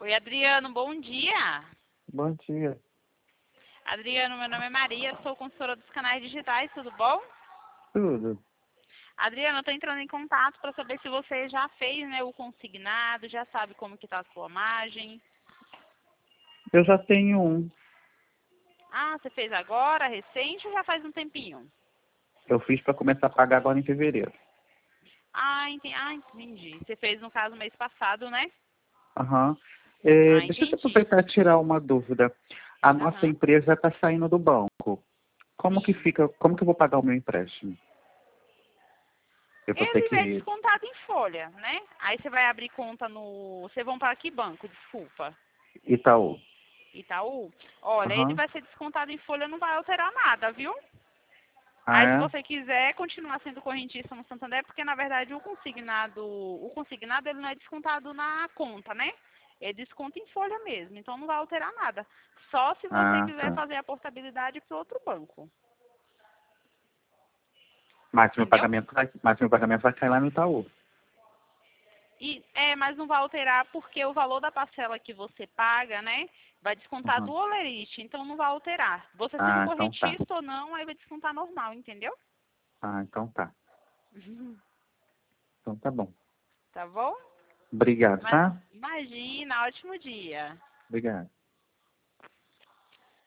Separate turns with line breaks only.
Oi, Adriano, bom dia.
Bom dia.
Adriano, meu nome é Maria, sou consultora dos canais digitais, tudo bom?
Tudo.
Adriano, eu estou entrando em contato para saber se você já fez, né, o consignado, já sabe como que está a sua margem.
Eu já tenho um.
Ah, você fez agora, recente ou já faz um tempinho?
Eu fiz para começar a pagar agora em fevereiro.
Entendi. Você fez, no caso, mês passado, né?
Aham. Deixa eu
Entendi.
aproveitar e tirar uma dúvida. A nossa
Aham.
empresa está saindo do banco. Como que
Sim.
fica? Como que eu vou pagar o meu empréstimo? Eu vou ter
Ele é
que
descontado em folha, né? Aí você vai abrir conta no... Vocês vão para que banco? Desculpa.
Itaú.
Itaú? Olha, ele
Aham.
vai ser descontado em folha, não vai alterar nada, viu?
Ah,
Aí se
é?
você quiser continuar sendo correntista no Santander, porque na verdade o consignado ele não é descontado na conta, né? É desconto em folha mesmo, então não vai alterar nada. Só se você
Ah,
quiser
tá.
fazer a portabilidade para outro banco, entendeu?
Mas meu pagamento vai cair lá no Itaú.
Mas não vai alterar porque o valor da parcela que você paga, né? Vai descontar do
Aham.
Olerite, então não vai alterar. Você sendo
Ah, então tá.
correntista ou não, aí vai descontar normal, entendeu?
Ah, então tá. Então tá bom.
Tá bom?
Obrigado, tá?
Imagina, ótimo dia.
Obrigado.